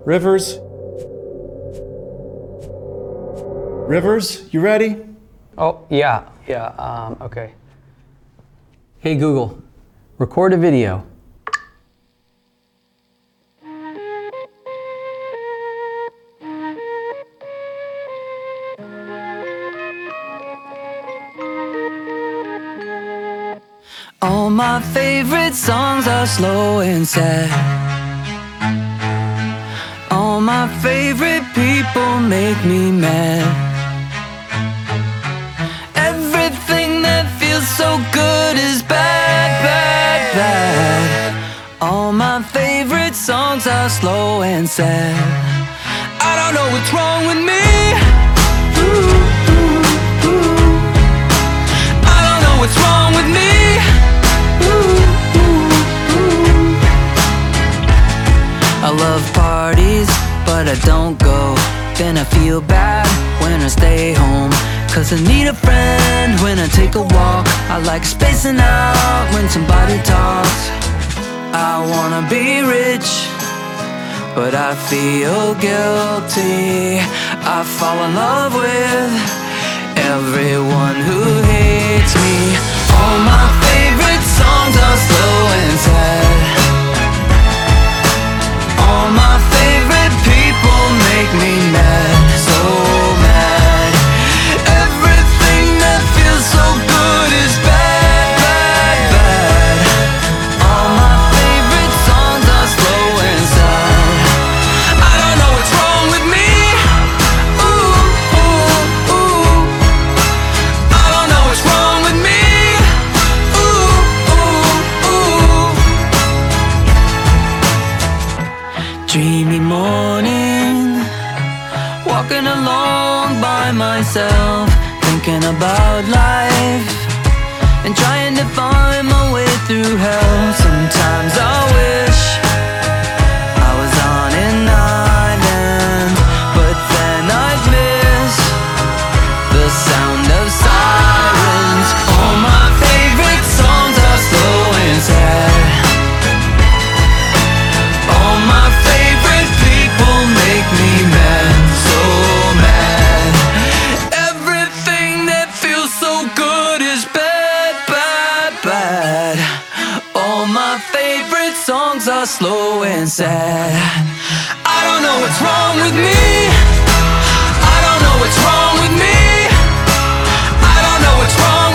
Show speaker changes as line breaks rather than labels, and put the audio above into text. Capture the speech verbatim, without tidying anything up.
Rivers? Rivers, you ready?
Oh, yeah, yeah, um, okay. Hey Google, record a video.
All my favorite songs are slow and sad. All my favorite people make me mad. Everything that feels so good is bad, bad, bad. All my favorite songs are slow and sad. I don't know what's wrong with me. Ooh, ooh, ooh. I don't know what's wrong with me. I love parties, but I don't go. Then I feel bad when I stay home, 'cause I need a friend when I take a walk. I like spacing out when somebody talks. I wanna be rich, but I feel guilty. I fall in love with everyone who hates me. All my favorite songs are slow and sad. All my favorite people make me mad, so mad. Everything that feels so good is bad, bad, bad. All my favorite songs are slow and sad. I don't know what's wrong with me. Ooh, ooh, ooh. I don't know what's wrong with me. Ooh, ooh, ooh. Dreamy morning, walking along by myself, thinking about life and trying to find my way through hell. Sometimes I wish I was on an island, but then I'd miss the sound of sirens. All my favorite songs are slow and sad. All my favorite people make me mad, so mad. Everything that feels so good is bad, bad, bad. All my favorite songs are slow and sad. I don't know what's wrong with me. I don't know what's wrong with me. I don't know what's wrong